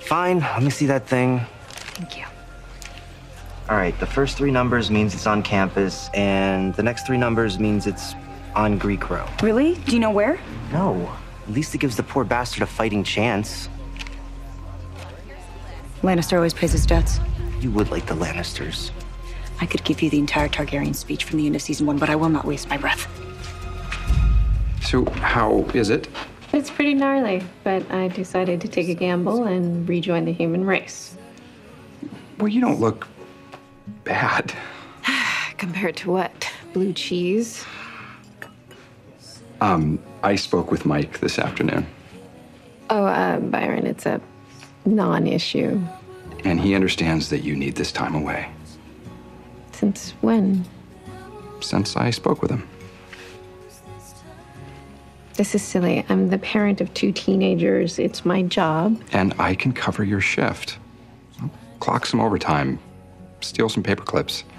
Fine, let me see that thing. Thank you. All right, the first 3 numbers means it's on campus, and the next 3 numbers means it's on Greek Row. Really? Do you know where? No, at least it gives the poor bastard a fighting chance. Lannister always pays his debts. You would like the Lannisters. I could give you the entire Targaryen speech from the end of season 1, but I will not waste my breath. So how is it? It's pretty gnarly, but I decided to take a gamble and rejoin the human race. Well, you don't look bad. Compared to what? Blue cheese? I spoke with Mike this afternoon. Oh, Byron, it's a non-issue. And he understands that you need this time away. Since when? Since I spoke with him. This is silly. I'm the parent of 2 teenagers. It's my job. And I can cover your shift. Clock some overtime. Steal some paper clips.